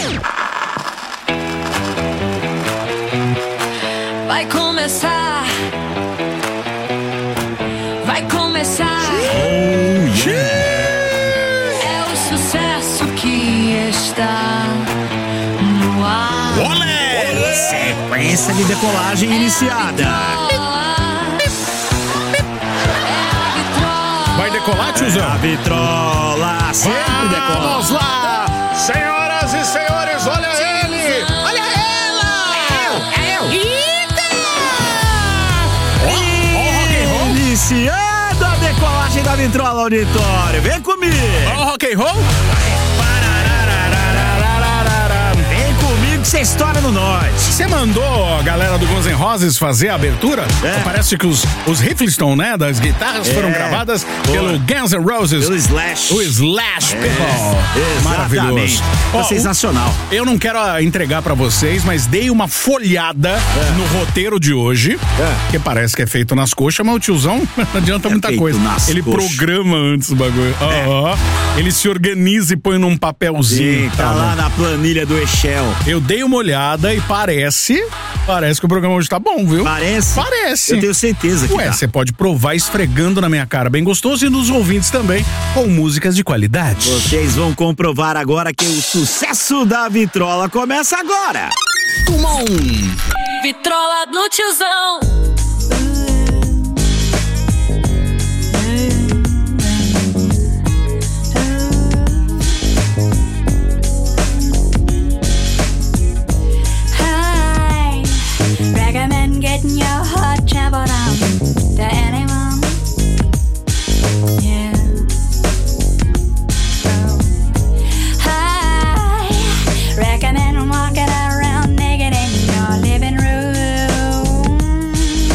Vai começar. Vai começar. Oh, yeah. É o sucesso que está no ar. Olé! Sequência de decolagem iniciada. Vai decolar, tiozão? A vitrola sempre decola. Vamos lá! Senhoras e senhores, olha ele! Olha ela! É eu! Eita! Ó, rock and roll! Iniciando a decolagem da vitrola auditório. Vem comigo! Ó, rock and roll! Vem comigo que você estoura no norte. Você mandou a galera do Guns N' Roses fazer a abertura? É. Parece que os riffs estão, né? Das guitarras foram gravadas pelo Guns N' Roses. Pelo Slash. O Slash, people. Exatamente. Maravilhoso. Tá Ó, sensacional. Eu não quero entregar pra vocês, mas dei uma folhada no roteiro de hoje, que parece que é feito nas coxas, mas o tiozão não adianta muita feito coisa. nas Ele coxas. programa antes o bagulho. Ele se organiza e põe num papelzinho. Sim, tá lá na planilha do Excel. Eu dei uma olhada e parece que o programa hoje tá bom, viu? Parece? Parece. Eu tenho certeza que Ué, tá. você pode provar esfregando na minha cara bem gostoso e nos ouvintes também, com músicas de qualidade. Vocês vão comprovar agora que o sucesso da vitrola começa agora. Uma Vitrola no tiozão. Hi, recommend getting your heart traveled on to anyone. Yeah. Oh. Hi, recommend walking around naked in your living room.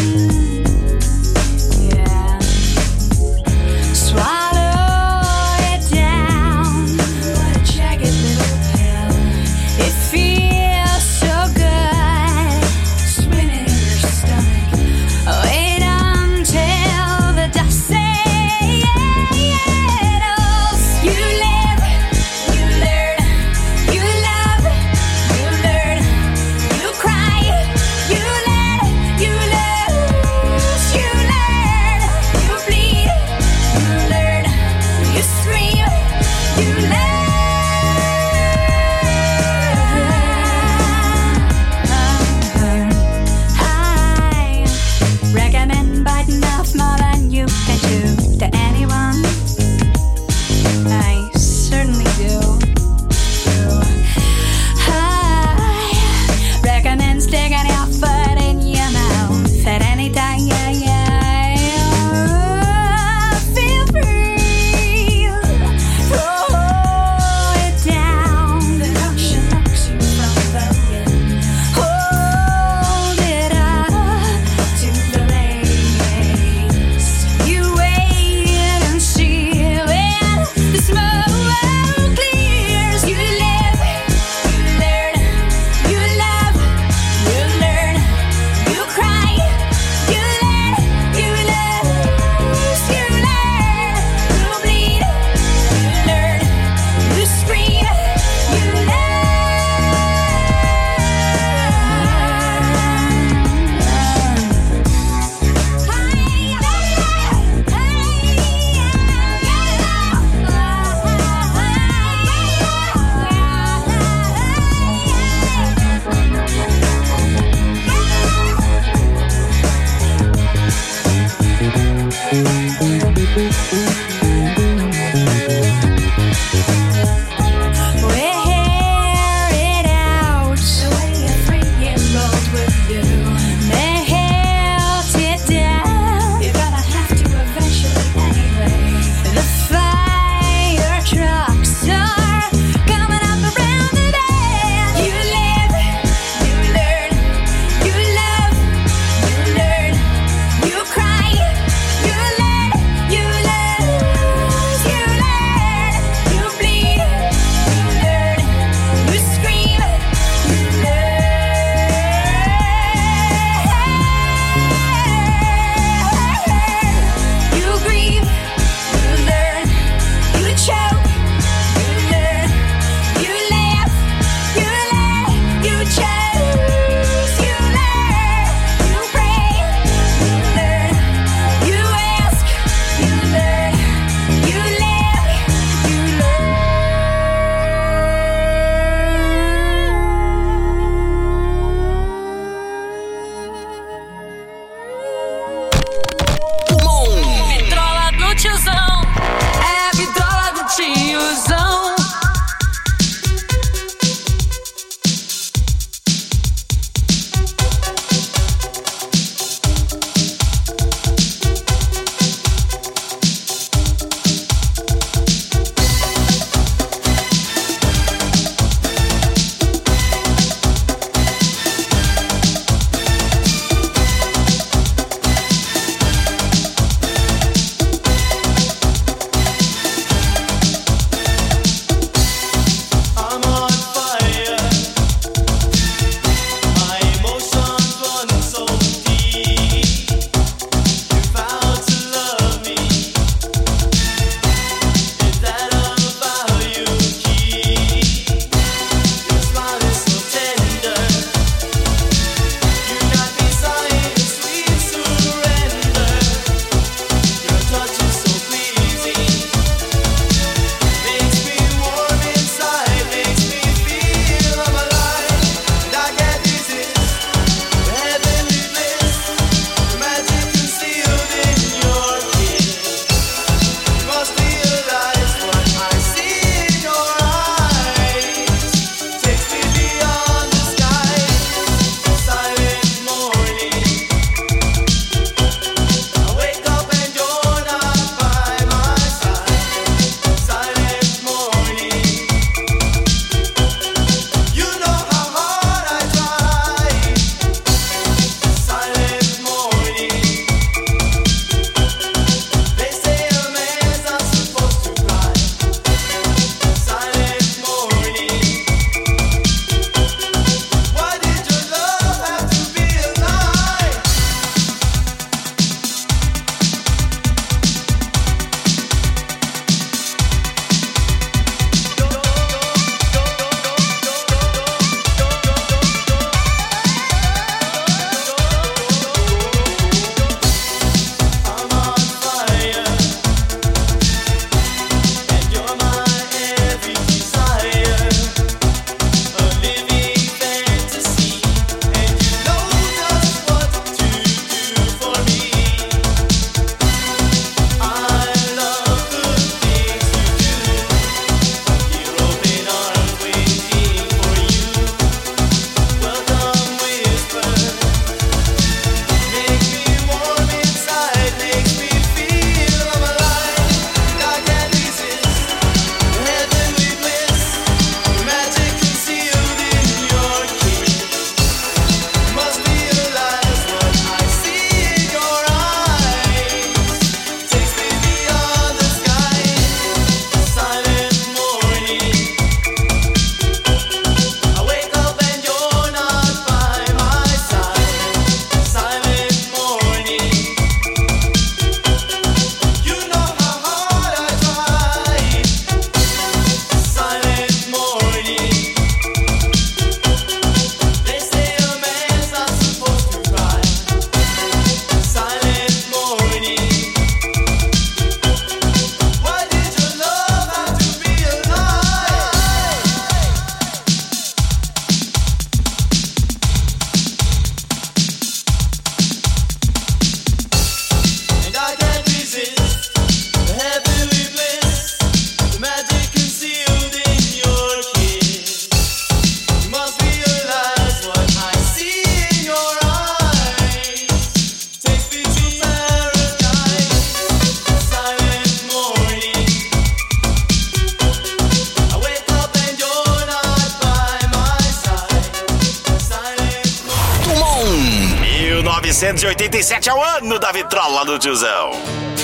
1987 é o ano da vitrola do tiozão.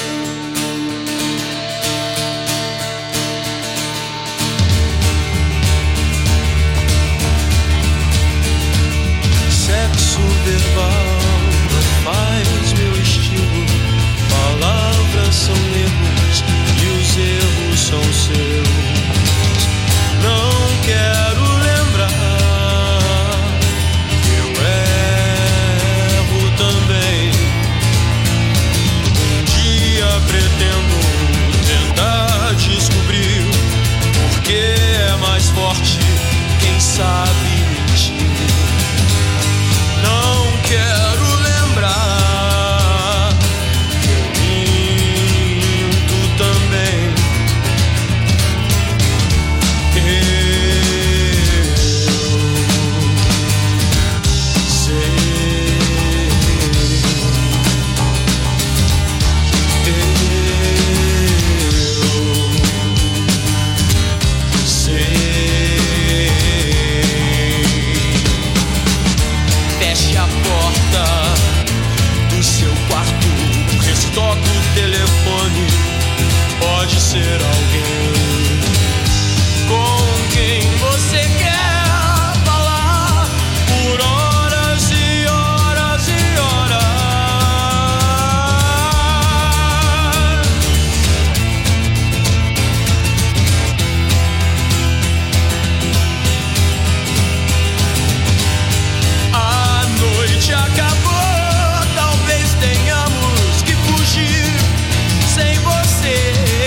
Sexo verbal não faz meu estilo. Palavras são erros e os erros são seus. Não quero lembrar que eu erro também. Um dia pretendo tentar descobrir por que é mais forte quem sabe mentir. Não quero lembrar que eu minto também. Eu sei. Feche a porta do seu quarto, restoca o telefone. Pode ser alguém com quem você quer falar por horas e horas e horas. A noite acabou, talvez tenhamos que fugir sem você.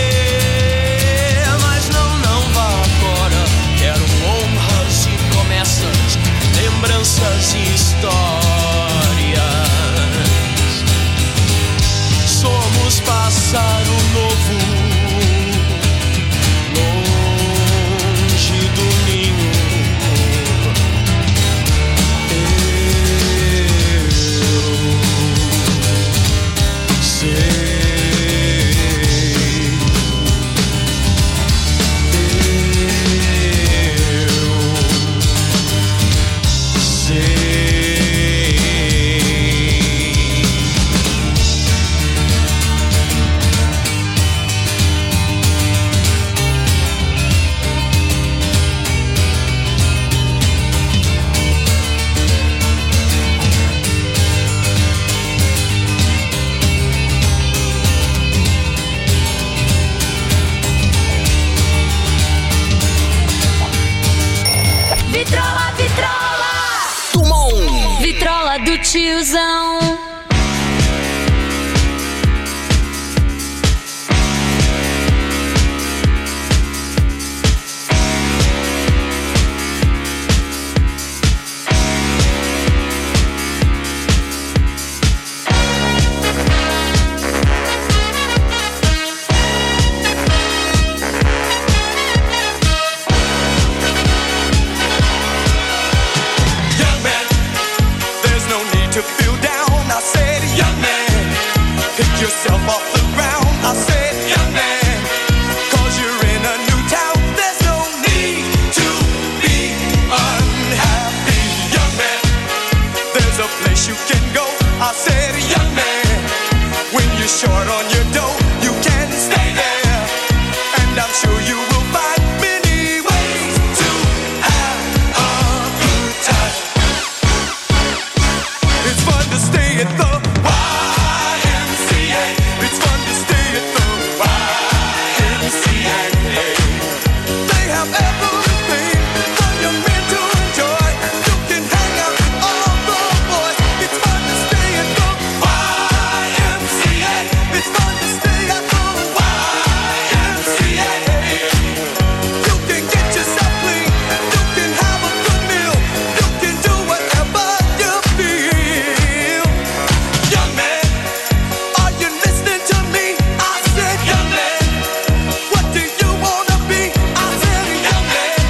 Mas não vá agora. Quero honras e promessas, lembranças e histórias. Somos pássaro novo, longe do ninho. Eu sei. Vitrola, vitrola! Vitrola do tiozão. Young man, there's no need to feel down. I said, young man, pick yourself off the ground. I said, young man, 'cause you're in a new town. There's no need to be unhappy. Young man, there's a place you can go. I said, young man, when you're short on your dough, you can stay there. And I'm sure you will find many ways to have a good time. It's fun to stay at the YMCA. It's fun to stay at the YMCA. They have everything for young men to enjoy. You can hang out with all the boys. It's fun to stay at the YMCA. It's fun to stay at the YMCA. You can get yourself clean. You can have a good meal. You can do whatever you feel. Young man, are you listening to me? I said, young man, what do you wanna be? I said, young man,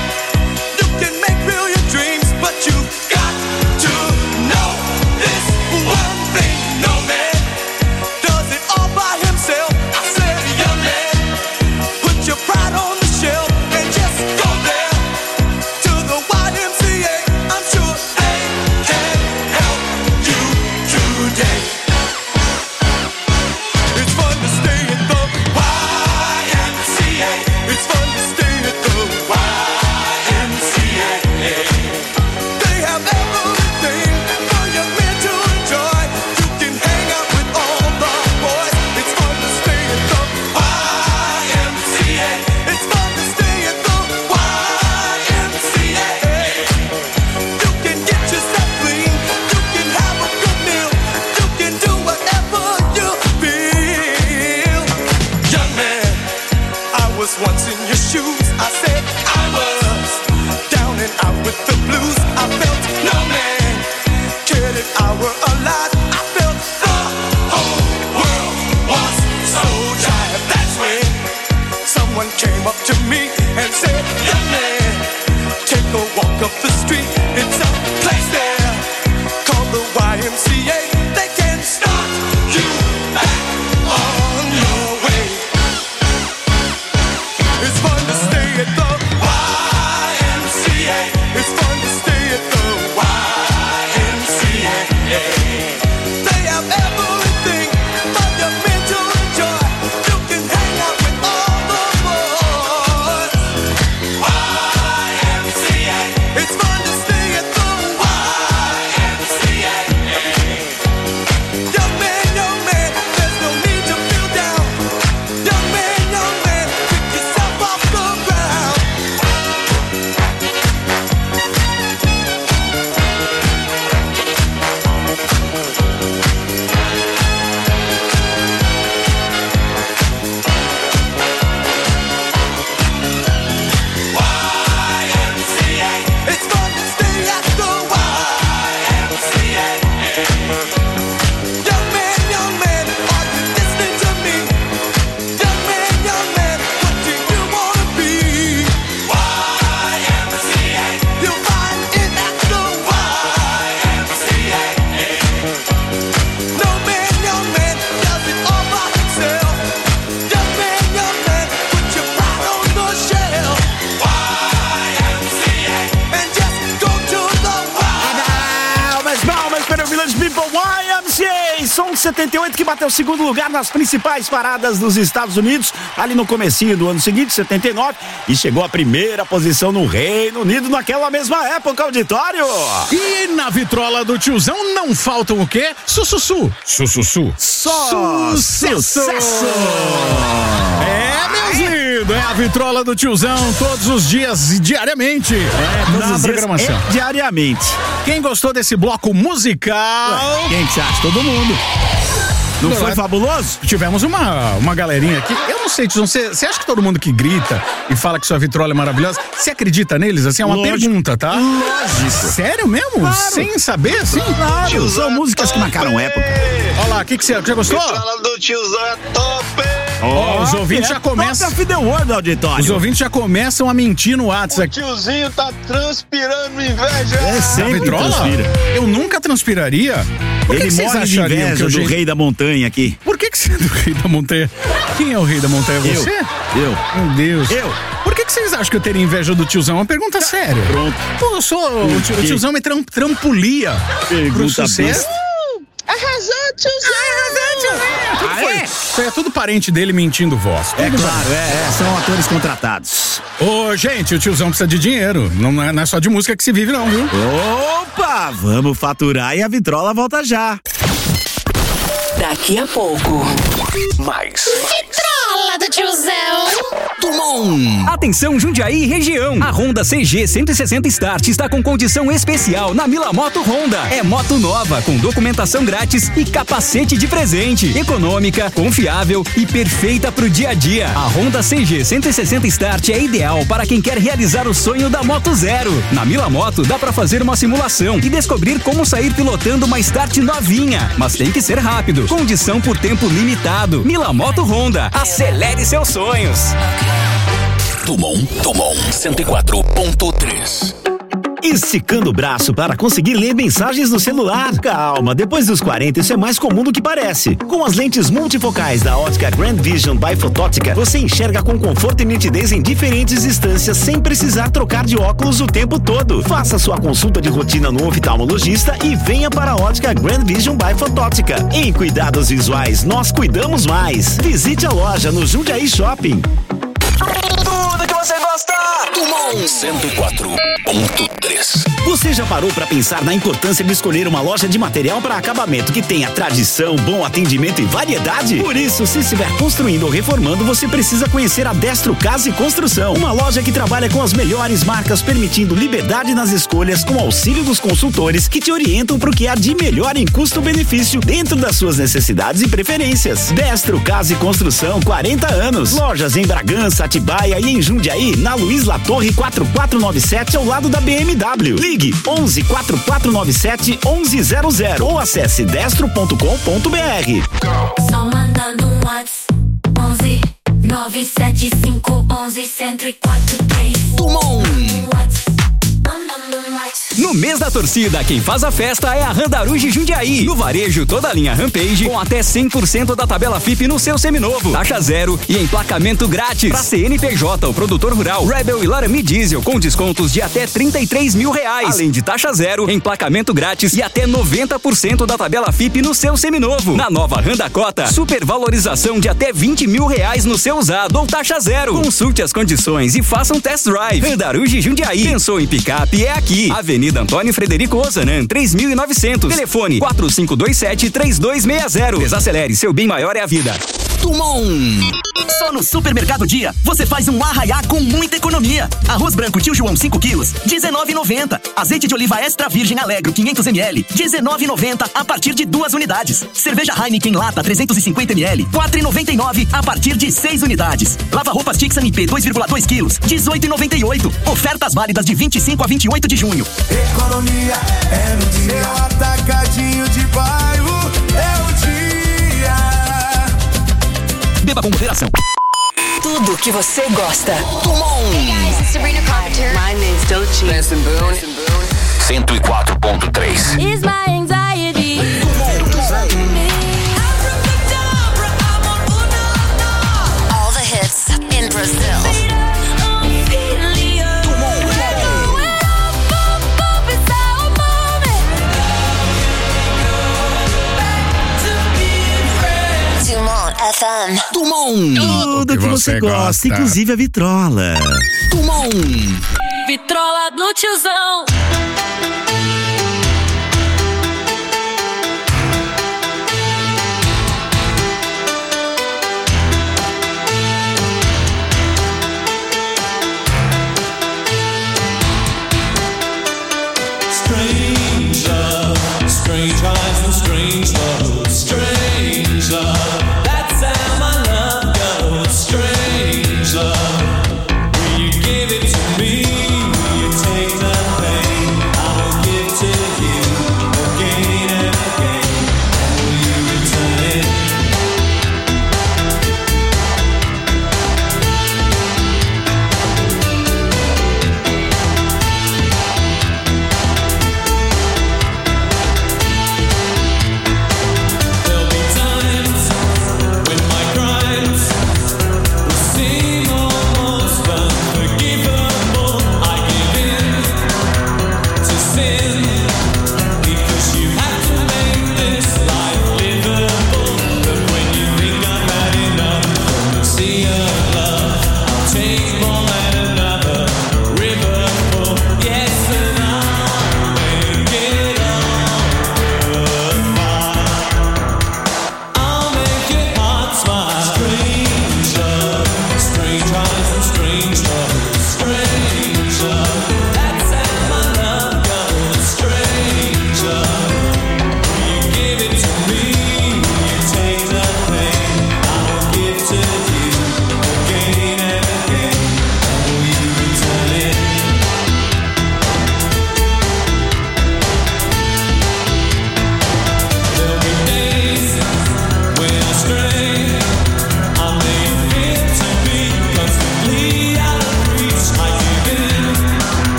young man, take a walk up the street. It's a place there called the YMCA. They can start you back on your way. It's fun to stay at the YMCA. It's fun to stay at the YMCA. They have everything for your mental joy. You can hang out with all the boys. YMCA. It's fun to stay at the YMCA. Young man, there's no need to feel down. Young man, pick yourself off the ground. YMCA. It's fun to stay at the YMCA. Young man, are you listening to me? Young man, what do you wanna be? YMCA. You'll find it at the YMCA. No man, young man, does it all by himself. Young man, put your pride on the shelf. YMCA. And just go to the Palmas para o Village People YMCA. Som 78 que bateu o segundo lugar nas principais paradas dos Estados Unidos, ali no comecinho do ano seguinte, 79, e chegou à primeira posição no Reino Unido naquela mesma época, auditório. E na vitrola do tiozão não faltam o quê? Sussussu. Só sucesso. É, meus lindos, é a vitrola do tiozão todos os dias e diariamente na programação. Diariamente. Quem gostou desse bloco musical? Quem que você acha? Todo mundo. Não foi fabuloso? Tivemos uma galerinha aqui. Eu não sei, tiozão, você acha que todo mundo que grita e fala que sua vitrola é maravilhosa, você acredita neles? Assim, é uma pergunta, tá? Lógico. Sério mesmo? Claro. Sem saber, assim? Claro, são músicas que marcaram época. Olha lá, o que você gostou? Vitrola do tiozão é top! Ó, os ouvintes já começam. Top of the world, auditório. Os ouvintes já começam a mentir no WhatsApp aqui. Tiozinho tá transpirando inveja! É Da sempre vitrola? transpira. Eu nunca transpiraria. Por que Ele vocês morre de achariam inveja que eu do rei da montanha aqui. Por que você é do rei da montanha? Quem é o rei da montanha? Você? Eu. Meu Deus. Eu. Por que vocês acham que eu teria inveja do tiozão? É uma pergunta séria. Pronto. Pô, eu sou. O tiozão me trampolia pro Pergunta sucesso. besta. Arrasou, tiozinho! Tudo foi. Isso aí é tudo parente dele mentindo voz. É Tudo claro, são atores contratados. Ô, gente, o tiozão precisa de dinheiro. Não é só de música que se vive, não, viu? Opa, vamos faturar e a vitrola volta já. Daqui a pouco. Mais. Vitrola do tiozão. Atenção Jundiaí e região. A Honda CG 160 Start está com condição especial na Milamoto Honda. É moto nova, com documentação grátis e capacete de presente. Econômica, confiável e perfeita pro dia a dia. A Honda CG 160 Start é ideal para quem quer realizar o sonho da Moto Zero. Na Milamoto dá para fazer uma simulação e descobrir como sair pilotando uma Start novinha. Mas tem que ser rápido. Condição por tempo limitado. Milamoto Honda. Acelere seus sonhos. Dumont 104.3. Esticando o braço para conseguir ler mensagens no celular. Calma, depois dos 40 isso é mais comum do que parece. Com as lentes multifocais da ótica Grand Vision by Fotótica, você enxerga com conforto e nitidez em diferentes distâncias sem precisar trocar de óculos o tempo todo. Faça sua consulta de rotina no oftalmologista e venha para a ótica Grand Vision by Fotótica. Em cuidados visuais, nós cuidamos mais. Visite a loja no Jundiaí Shopping. Tudo que você gosta! Dumont 104.3. Você já parou para pensar na importância de escolher uma loja de material para acabamento que tenha tradição, bom atendimento e variedade? Por isso, se estiver construindo ou reformando, você precisa conhecer a Destro Casa e Construção. Uma loja que trabalha com as melhores marcas, permitindo liberdade nas escolhas com auxílio dos consultores que te orientam para o que há de melhor em custo-benefício dentro das suas necessidades e preferências. Destro Casa e Construção, 40 anos. Lojas em Bragança, Atibaia e em Jundiaí, na Luiz Latorre 4497, ao lado da BMW. Ligue 11 4497 1100 ou acesse destro.com.br. Só mandando um WhatsApp 11 975111043. Dumont. No mês da torcida, quem faz a festa é a Randaruge Jundiaí. No varejo, toda a linha Rampage com até 100% da tabela FIP no seu seminovo. Taxa zero e emplacamento grátis. Pra CNPJ, o produtor rural, Rebel e Laramie Diesel com descontos de até R$33 mil. Além de taxa zero, emplacamento grátis e até 90% da tabela FIP no seu seminovo. Na nova Randacota, supervalorização de até R$20 mil no seu usado ou taxa zero. Consulte as condições e faça um test drive. Randaruge Jundiaí. Pensou em picape? É aqui. Avenida Antônio Frederico Ozanam, 3900. Telefone 4527-3260. Desacelere, seu bem maior é a vida. Dumont. Só no Supermercado Dia, você faz um arraiá com muita economia. Arroz branco Tio João 5 quilos, R$19,90. Azeite de oliva extra virgem Alegro 500 ml, R$19,90 a partir de 2 unidades. Cerveja Heineken lata 350 ml, R$4,99 a partir de 6 unidades. Lava roupas Tixan IP 2,2 quilos, R$18,98. Ofertas válidas de 25 a 28 de junho. Economia é no dia. Atacadinho de bairro é o dia. Beba com moderação. Tudo que você gosta. Dumont. Hey guys, it's Sabrina Carpenter. My name's Doechii. Benson Boone. 104.3. Is my anxiety. All the hits in Brazil. Dumont FM. Dumont. Tudo que você gosta, inclusive a vitrola. Dumont. Vitrola do tiozão. Strange eyes and strange love. Strange love. That's how my love goes. Strange love. Will you give it to me? Will you take the pain? I will give to you again and again. Will you return it?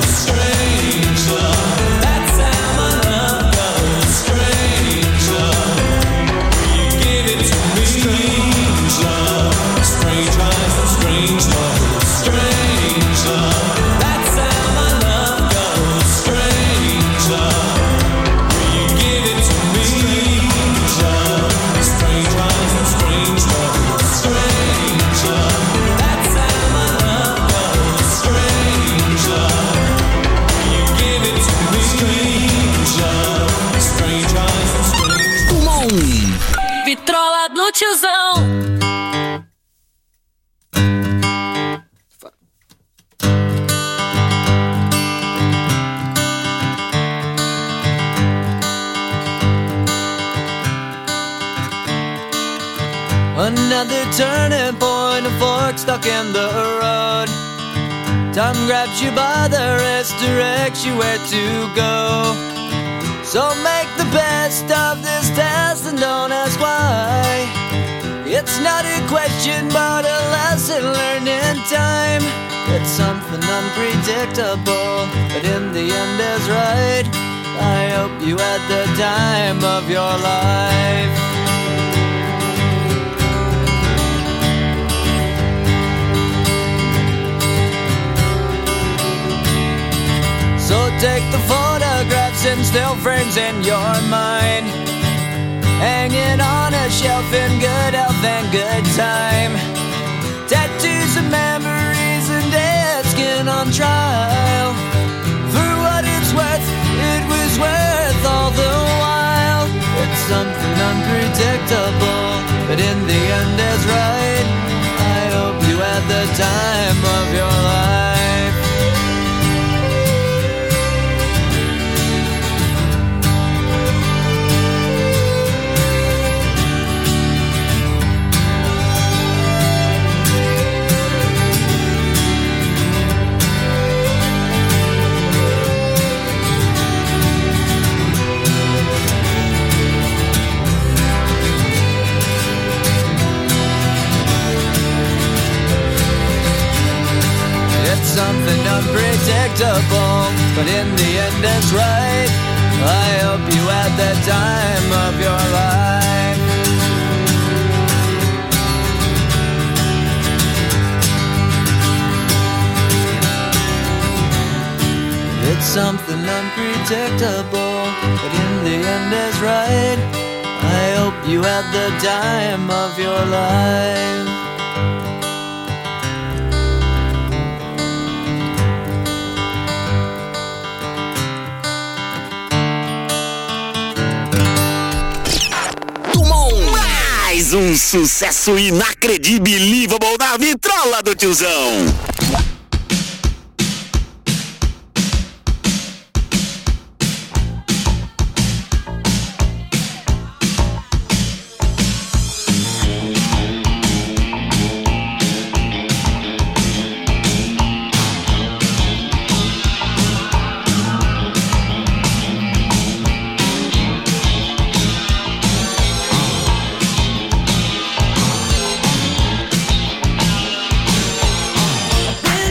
Strange love, that's how my love goes. Strange love. tiozão. Another turning point, a fork stuck in the road. Time grabs you by the wrist, directs you where to go. So make the best of this test and don't ask why. It's not a question but a lesson learned in time. It's something unpredictable, but in the end is right. I hope you had the time of your life. So take the photographs and still frames in your mind, hanging on a shelf in good health and good time. Tattoos of memories and dead skin on trial. For what it's worth, it was worth all the while. It's something unpredictable, but in the end is right. I hope you had the time of your life. Something unpredictable, but in the end it's right. I hope you had the time of your life. It's something unpredictable, but in the end is right. I hope you had the time of your life. Mais um sucesso inacreditável na vitrola do tiozão. Been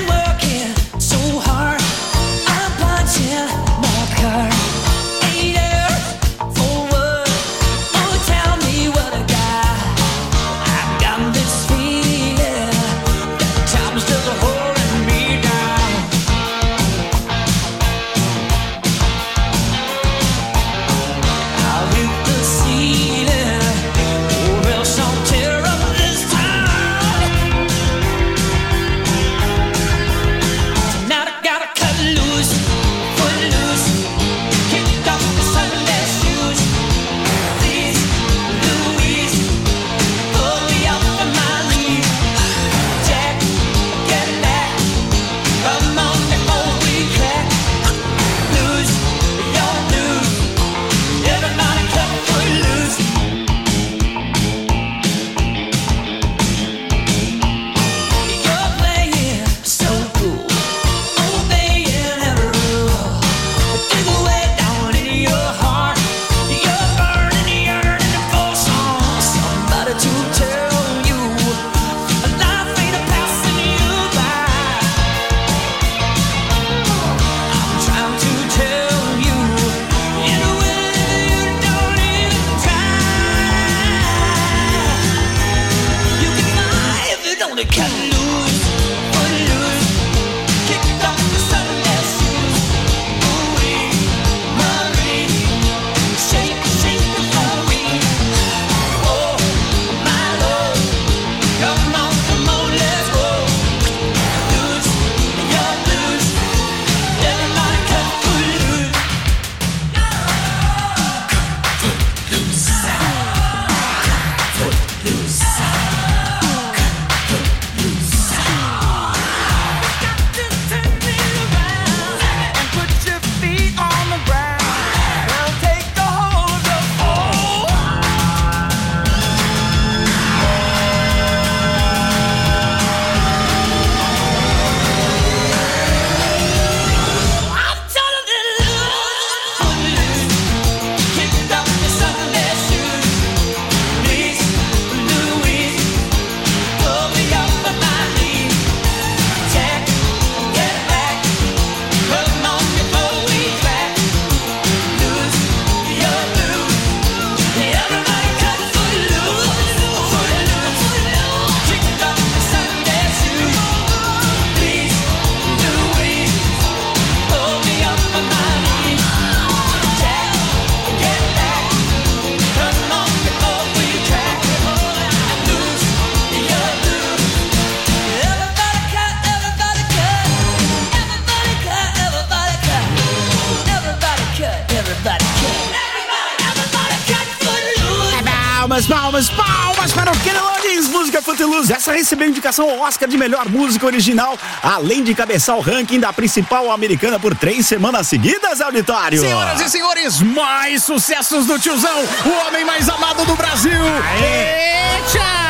Palmas para o Kenny Loggins, música Footloose. Essa recebeu indicação ao Oscar de melhor música original, além de cabeçar o ranking da principal americana por 3 semanas seguidas, auditório. Senhoras e senhores, mais sucessos do tiozão, o homem mais amado do Brasil. Eita!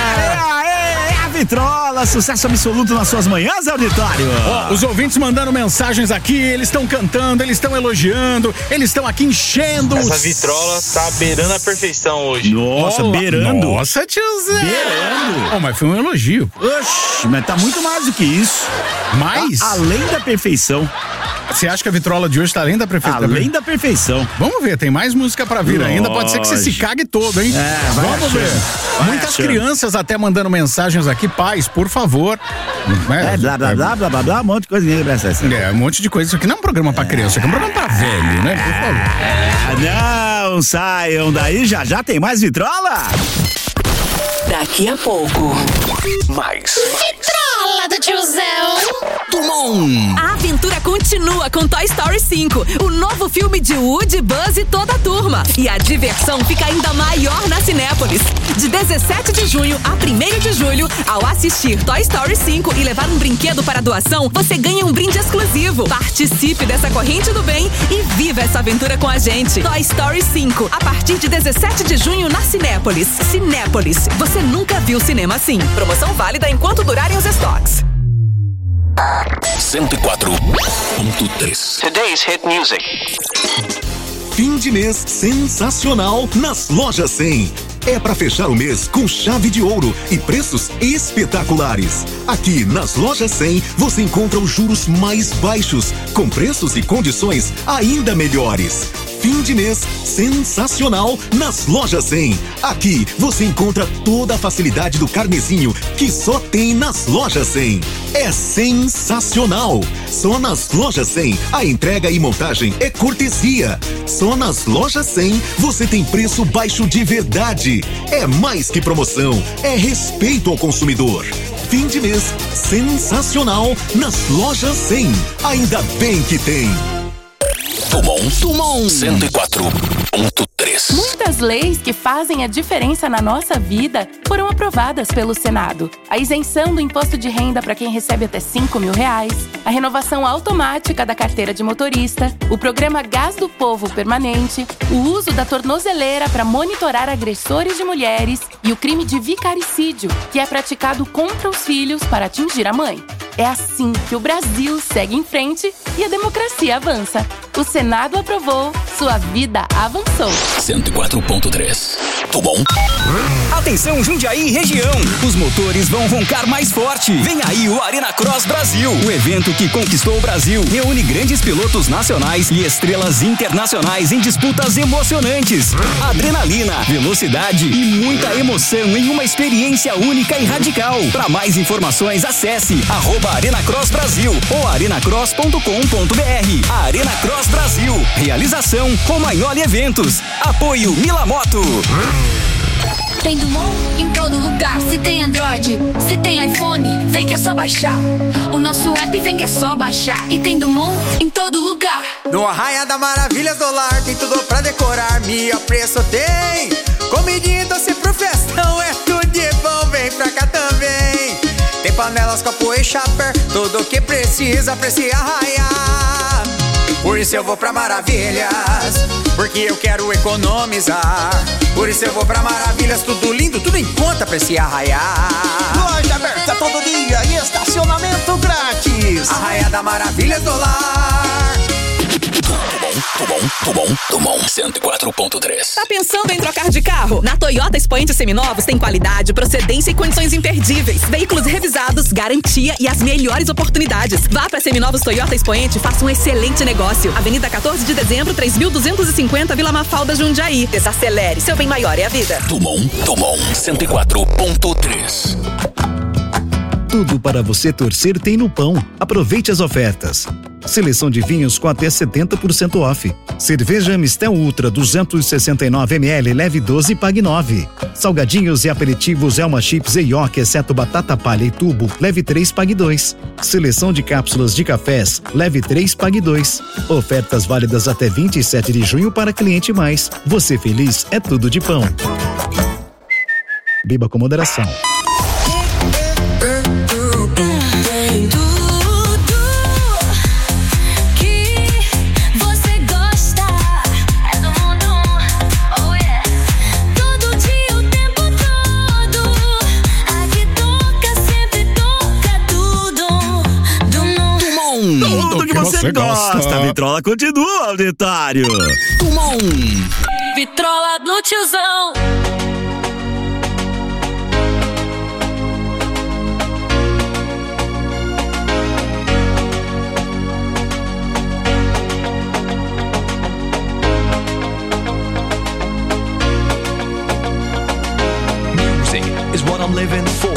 Vitrola, sucesso absoluto nas suas manhãs, auditório. Os ouvintes mandando mensagens aqui, eles estão cantando, eles estão elogiando, eles estão aqui enchendo. Essa vitrola tá beirando a perfeição hoje. Nossa, beirando. Nossa, tiozão. Beirando. Mas foi um elogio. Oxi, mas tá muito mais do que isso. Mais? Além da perfeição. Você acha que a vitrola de hoje tá além da perfeição? Além da perfeição. Vamos ver, tem mais música pra vir ainda. Pode ser que você se cague todo, hein? Vamos ver. Muitas crianças até mandando mensagens aqui. Pais, por favor. Blá, um monte de coisa. Um monte de coisa. Isso aqui não é um programa pra criança, isso aqui é um programa pra velho, né? Por favor. Não saiam daí, já tem mais vitrola? Daqui a pouco. Mais. Vitrola do tiozão. Dumont. A aventura continua com Toy Story 5, o novo filme de Woody, Buzz e toda a turma. E a diversão fica ainda maior na Cinépolis. De 17 de junho a 1º de julho, ao assistir Toy Story 5 e levar um brinquedo para doação, você ganha um brinde exclusivo. Participe dessa corrente do bem e viva essa aventura com a gente. Toy Story 5, a partir de 17 de junho na Cinépolis. Cinépolis, você nunca viu cinema assim. Promoção válida enquanto durarem os estoques. 104.3 Today's hit music. Fim de mês sensacional nas Lojas 100. É para fechar o mês com chave de ouro e preços espetaculares. Aqui nas Lojas 100 você encontra os juros mais baixos, com preços e condições ainda melhores. Fim de mês sensacional nas Lojas 100. Aqui você encontra toda a facilidade do carnezinho que só tem nas Lojas 100. É sensacional. Só nas Lojas 100 a entrega e montagem é cortesia. Só nas Lojas 100 você tem preço baixo de verdade. É mais que promoção, é respeito ao consumidor. Fim de mês sensacional nas Lojas 100. Ainda bem que tem. Dumont 104.3. Muitas leis que fazem a diferença na nossa vida foram aprovadas pelo Senado. A isenção do imposto de renda para quem recebe até R$5.000, a renovação automática da carteira de motorista, o programa Gás do Povo permanente, o uso da tornozeleira para monitorar agressores de mulheres e o crime de vicaricídio, que é praticado contra os filhos para atingir a mãe. É assim que o Brasil segue em frente e a democracia avança. O Senado aprovou, sua vida avançou. 104.3. Dumont. Atenção, Jundiaí e região. Os motores vão roncar mais forte. Vem aí o Arena Cross Brasil. O evento que conquistou o Brasil reúne grandes pilotos nacionais e estrelas internacionais em disputas emocionantes. Adrenalina, velocidade e muita emoção em uma experiência única e radical. Para mais informações, acesse @Arena Cross Brasil ou arenacross.com.br. Arena Cross Brasil. Realização Romagnoli Eventos. Apoio Milamoto. Tem Dumont em todo lugar. Se tem Android, se tem iPhone, vem que é só baixar. O nosso app vem que é só baixar. E tem Dumont em todo lugar. No Arraia da Maravilhas do Lar tem tudo pra decorar. Melhor preço tem. Comidinha, doce pro festão, é tudo de bom, vem pra cá também. Tem panelas, copo e chopper, tudo que precisa pra se arraiar. Por isso eu vou pra Maravilhas, porque eu quero economizar. Por isso eu vou pra Maravilhas, tudo lindo, tudo em conta pra se arraiar. Loja aberta todo dia e estacionamento grátis. Arraia da Maravilhas do Lar. Dumont 104.3. Tá pensando em trocar de carro? Na Toyota Expoente Seminovos tem qualidade, procedência e condições imperdíveis. Veículos revisados, garantia e as melhores oportunidades. Vá pra Seminovos Toyota Expoente e faça um excelente negócio. Avenida 14 de dezembro, 3250, Vila Mafalda, Jundiaí. Desacelere, seu bem maior é a vida. Dumont 104.3. Tudo para você torcer tem no Pão. Aproveite as ofertas. Seleção de vinhos com até 70% off. Cerveja Mistel Ultra 269 ml, leve 12 e pague 9. Salgadinhos e aperitivos Elma Chips e York, exceto batata palha e tubo, leve 3, pague 2. Seleção de cápsulas de cafés, leve 3, pague 2. Ofertas válidas até 27 de junho para cliente mais. Você feliz é tudo de Pão. Beba com moderação. Tudo que você gosta. Vitrola continua, auditório. Tumon. Vitrola do tiozão. Music is what I'm living for.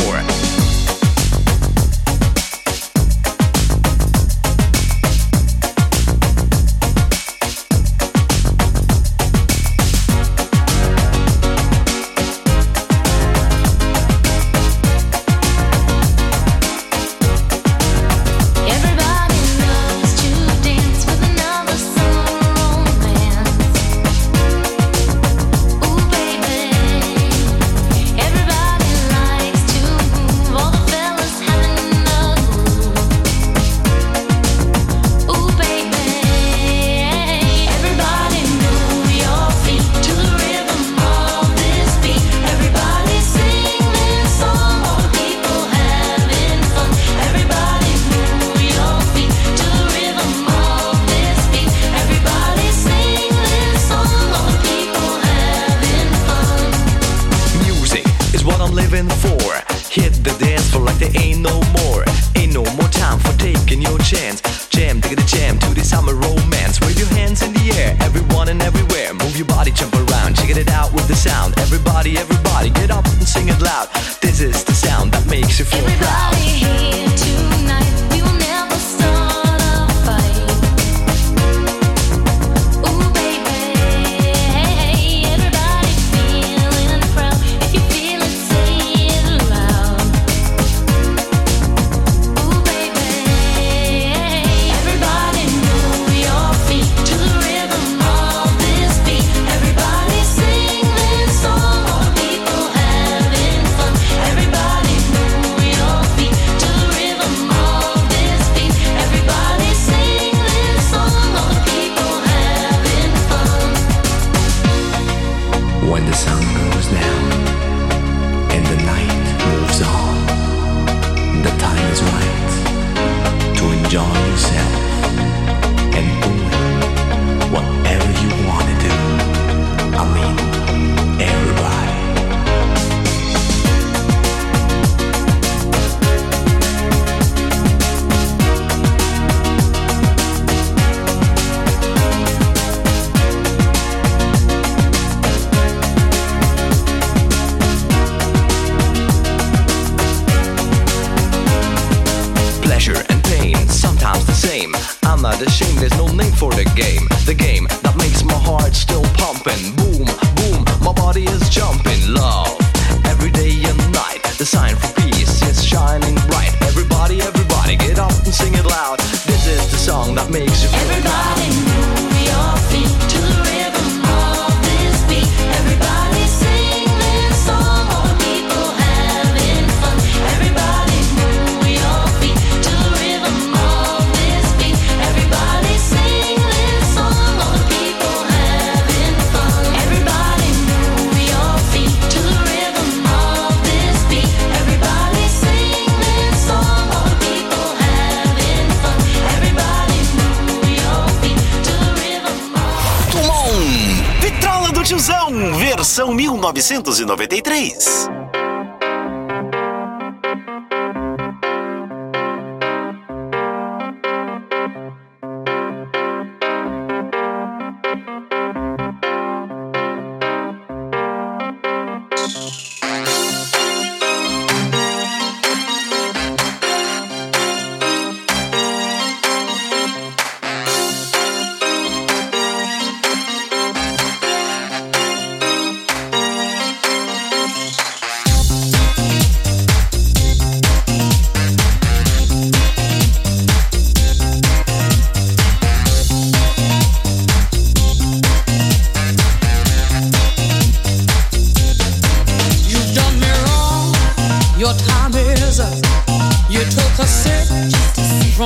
Versão 1993.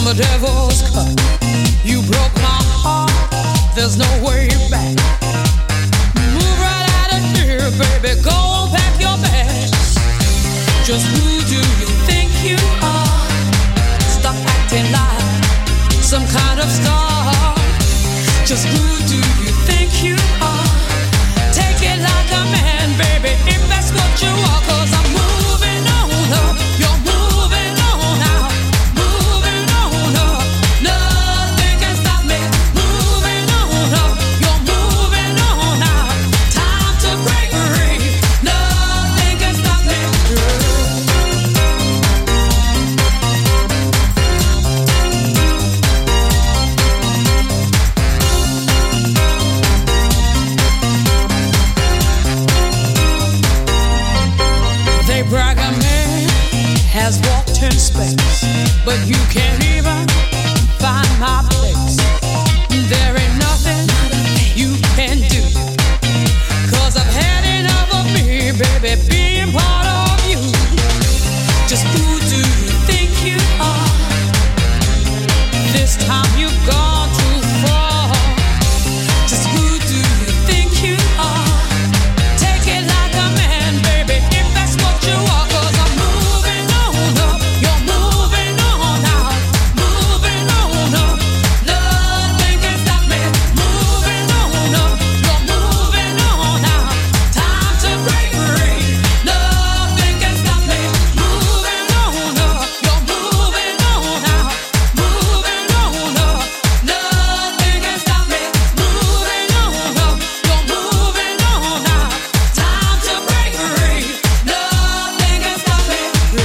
the devil's cut. You broke my heart, there's no way back. Move right out of here, baby, go on, pack your bags. Just who do you think you are? Stop acting like some kind of star. Just who do you think you are? Take it like a man, baby, if that's what you are. 'Cause I'm moving on up, you're moving on out. Moving on up, nothing can stop me. Moving on up, you're moving on out. Time to break free, nothing can stop me. They brag a man has walked in space, but you can't even find my place. There ain't nothing you can do, 'cause I've had enough of me, baby, being part of you. Just who do you think you are? This time you've gone too far. Just who do you think you are? Take it like a man, baby, if that's what you are. 'Cause I'm moving on up, you're moving on out. Moving on up, nothing can stop me. Moving on up, you're moving on out. Time to break free, nothing can stop me. Moving on up, you're moving on out. Moving on up, nothing can stop me. Moving on up, you're moving on out. Time to break free, nothing can stop me.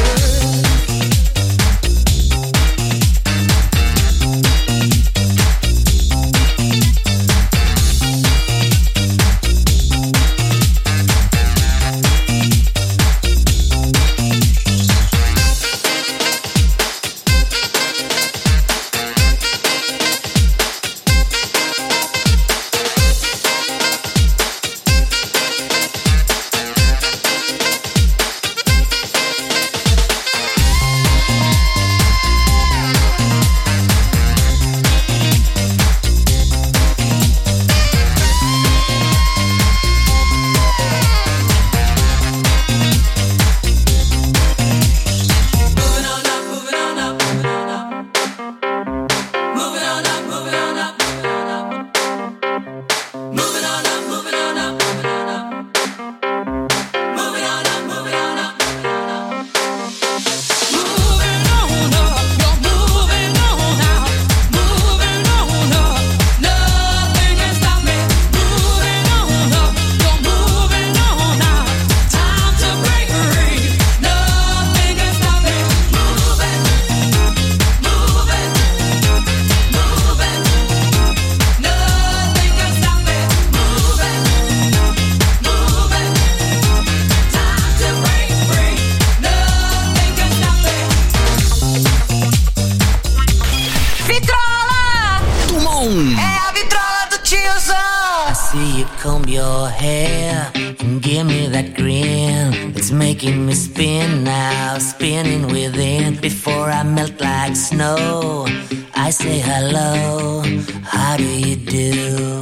I see you comb your hair and give me that grin. It's making me spin now, spinning within. Before I melt like snow, I say hello, how do you do?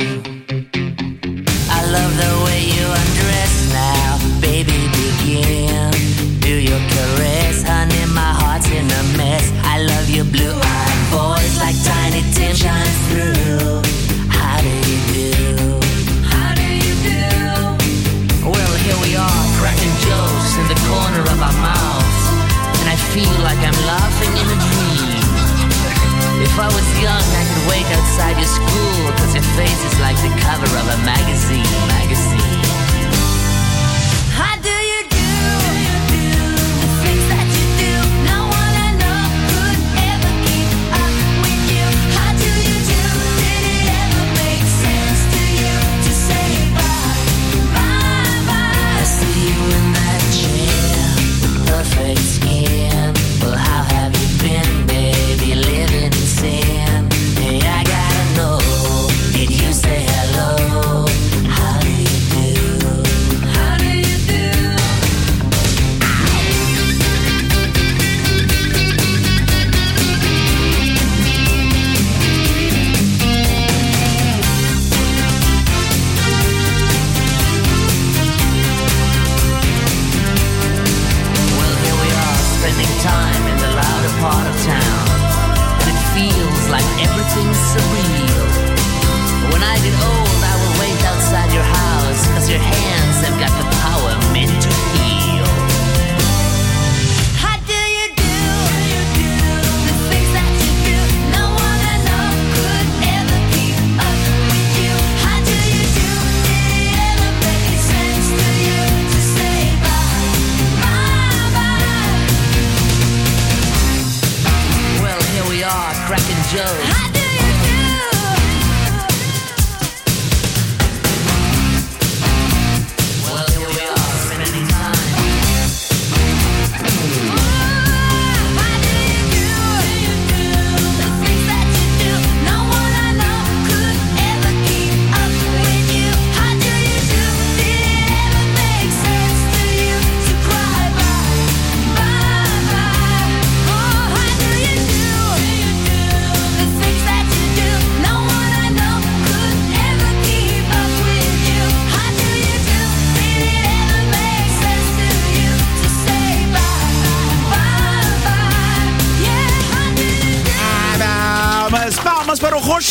I love the way you undress now, baby, begin. Do your caress, honey, my heart's in a mess. I love your blue-eyed voice like Tiny Tim shines through. How do you do? How do you do? Well, here we are, cracking jokes in the corner of our mouths, and I feel like I'm laughing in a dream. If I was young, I could wait outside your school, 'cause your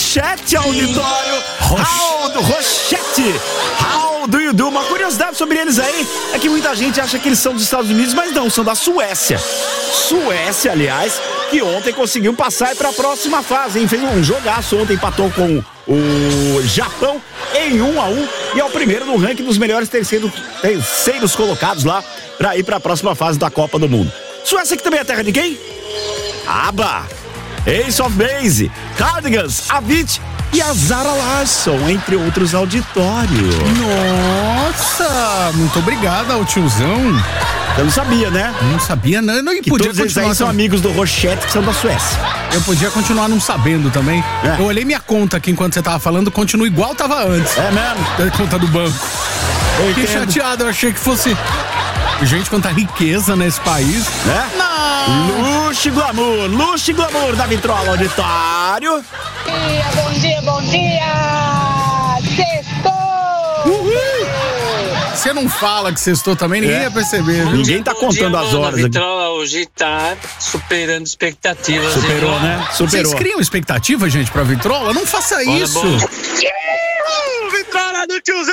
Rochette, auditório. Rochette. How do you do? Uma curiosidade sobre eles aí é que muita gente acha que eles são dos Estados Unidos, mas não, são da Suécia. Suécia, aliás, que ontem conseguiu passar para a próxima fase, hein? Fez um jogaço ontem, empatou com o Japão em 1-1 e é o primeiro no ranking dos melhores terceiros colocados lá para ir para a próxima fase da Copa do Mundo. Suécia que também é terra de quem? ABBA, Ace of Base, Cardigans, Avicii e a Zara Larsson, entre outros auditórios. Nossa, muito obrigado ao tiozão. Eu não sabia, né? Não sabia, não. Eu não que podia todos eles continuar. Aí são amigos do Rochette, que são da Suécia. Eu podia continuar não sabendo também. Eu olhei minha conta aqui enquanto você tava falando, continua igual tava antes. É mesmo? Da conta do banco. Fiquei chateado, eu achei que fosse... Gente, quanta riqueza nesse país. É? Não! Luxo e glamour da Vitrola Auditório. Bom dia! Sextou! Você não fala que sextou também, ninguém ia perceber. Viu? Ninguém tá contando as horas aqui. A Vitrola hoje tá superando expectativas. Superou, né? Superou. Vocês criam expectativa, gente, pra Vitrola? Não faça isso. Vitrola do tiozão!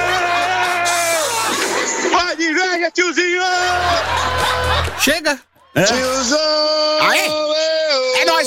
Vai de inveja, tiozinho! Chega! Tiozão! Aê! É nóis!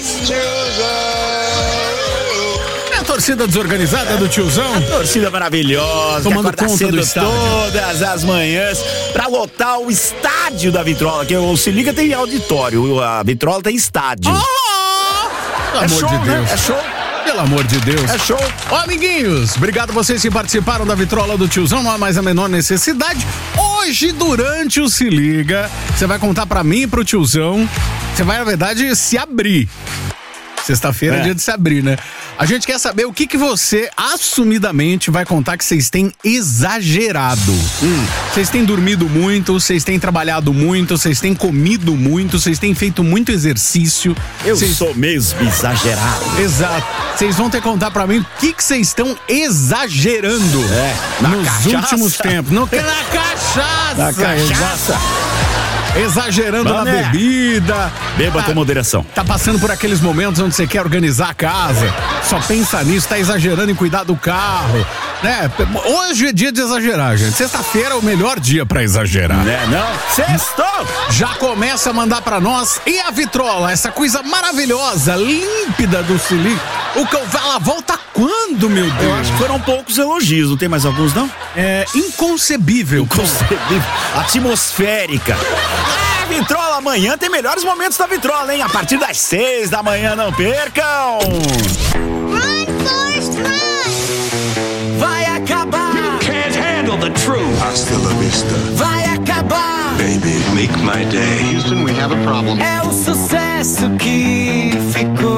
É a torcida desorganizada do tiozão. A torcida maravilhosa, tomando que conta do estádio todas as manhãs pra lotar o estádio da Vitrola, que o Se Liga tem auditório, a Vitrola tem estádio. Pelo amor de Deus. Né? É show. Pelo amor de Deus. É show. Ó, amiguinhos, obrigado vocês que participaram da Vitrola do tiozão, não há mais a menor necessidade. Hoje, durante o Se Liga, você vai contar pra mim e pro tiozão, você vai, na verdade, se abrir. Sexta-feira é dia de se abrir, né? A gente quer saber o que você assumidamente vai contar que vocês têm exagerado. Vocês têm dormido muito, vocês têm trabalhado muito, vocês têm comido muito, vocês têm feito muito exercício. Eu sou mesmo exagerado. Exato. Vocês vão ter que contar pra mim o que vocês estão exagerando nos cachaça. últimos tempos. Na cachaça. Na cachaça. Exagerando na bebida. Beba com moderação. Tá passando por aqueles momentos onde você quer organizar a casa, só pensa nisso, tá exagerando em cuidar do carro, né? Hoje é dia de exagerar, gente. Sexta-feira é o melhor dia pra exagerar. Né, não? Sextou! Já começa a mandar pra nós. E a Vitrola, essa coisa maravilhosa, límpida do Se Liga. Ela volta quando, meu Deus? Eu acho que foram poucos elogios, não tem mais alguns, não? É inconcebível. Atmosférica. Vitrola, amanhã tem melhores momentos da Vitrola, hein? A partir das 6 da manhã, não percam! Run, Forrest, run! Vai acabar! You can't handle the truth. Hasta la vista. Vai acabar! Baby, make my day. Houston, we have a problem. É o sucesso que ficou.